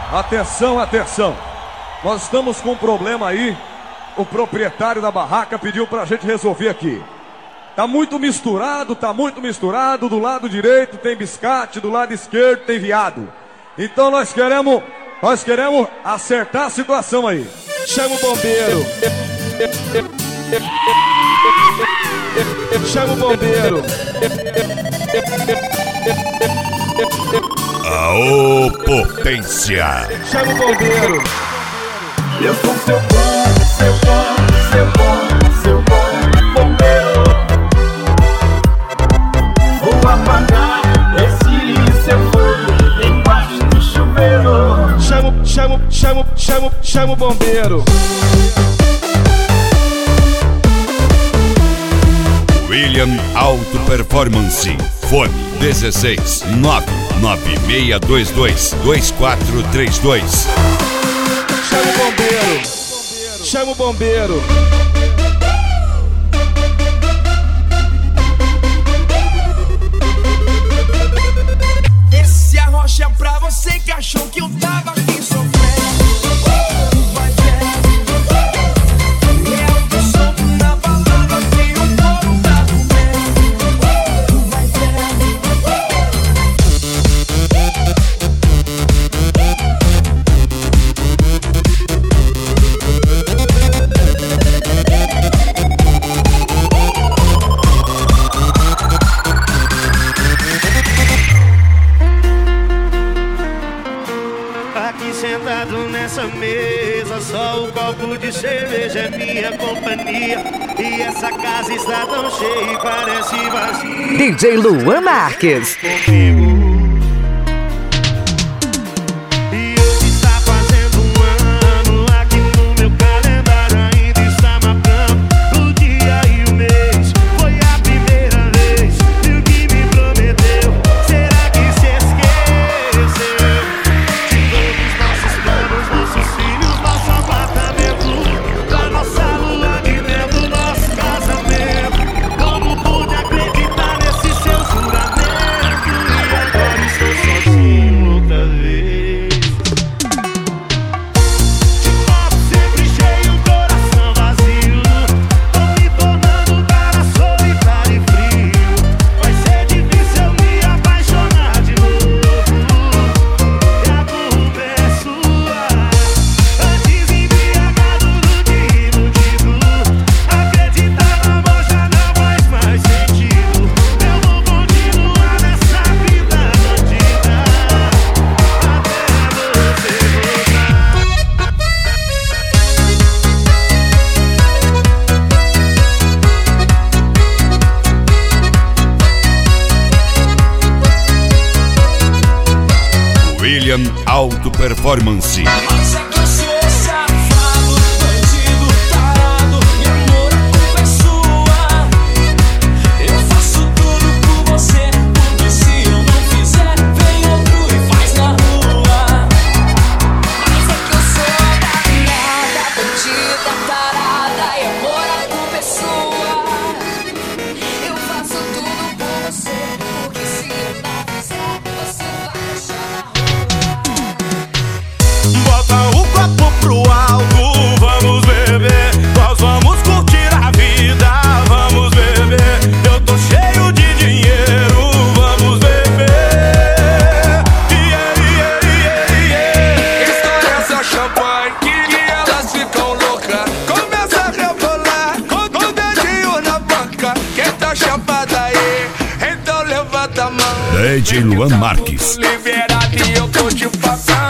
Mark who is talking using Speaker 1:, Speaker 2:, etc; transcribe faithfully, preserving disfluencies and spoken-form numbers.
Speaker 1: Atenção, atenção. Nós estamos com um problema aí. O proprietário da barraca pediu pra gente resolver aqui. Tá muito misturado, tá muito misturado. Do lado direito tem biscate, do lado esquerdo tem viado. Então nós queremos, nós queremos acertar a situação aí.
Speaker 2: Chama o bombeiro. Chama o bombeiro.
Speaker 3: Aô, potência.
Speaker 2: Chama o bombeiro.
Speaker 4: Eu sou seu bom, seu bom, seu bom, seu bom bombeiro. Vou apagar esse seu fogo embaixo do chuveiro.
Speaker 2: Chama, chama, chama, chama, chama o bombeiro.
Speaker 3: William Auto Performance. Fone dezesseis nove nove seis dois dois dois quatro três dois.
Speaker 2: Chama o bombeiro. Chama o bombeiro.
Speaker 5: Esse arrocha é pra você que achou que eu tava aqui sofrendo. Vai ver, eu tô solto na balada que o povo tá comendo. Vai ver.
Speaker 6: Aqui sentado nessa mesa, só o copo de cerveja é minha companhia. E essa casa está tão cheia e parece vazia.
Speaker 7: D J Luan Marques.
Speaker 6: Comigo. E hoje está fazendo um ano, aqui no meu calendário ainda está marcando o dia e o mês. Foi a primeira vez e o que me prometeu, será que se esqueceu? Nossos filhos, nosso apartamento, da nossa lua de mel, do nosso casamento. Como pude acreditar nesse seu juramento? E agora estou sozinho outra vez. De copo sempre cheio, coração vazio. Tô me tornando um cara solitário e frio. Vai ser difícil eu me apaixonar de novo. E a culpa é sua. Antes embriagado do que iludido, acreditar no amor já não faz mais sentido. Eu vou continuar nessa vida bandida até você
Speaker 3: William Auto Performance.
Speaker 4: Mas é que eu sou safado, bandido, tarado. E amor, a culpa é sua. Eu faço tudo por você, porque se eu não fizer, vem outro e faz na rua. Mas é que eu sou danada, bandida, tarada. E amor, a culpa é sua. Eu faço tudo por você, porque se eu não fizer, você vai achar na rua.
Speaker 6: bota o copo pro alto, vamos beber. Nós vamos curtir a vida, vamos beber. Eu tô cheio de dinheiro, vamos beber. Yeah, yeah, yeah, yeah.
Speaker 4: Estoura essa champanhe que elas ficam loucas. Começa a rebolar com o dedinho na boca. Quem tá chapada aí, então levanta a mão.
Speaker 3: D J Luan Marques.
Speaker 4: Liberado e eu tô te passando.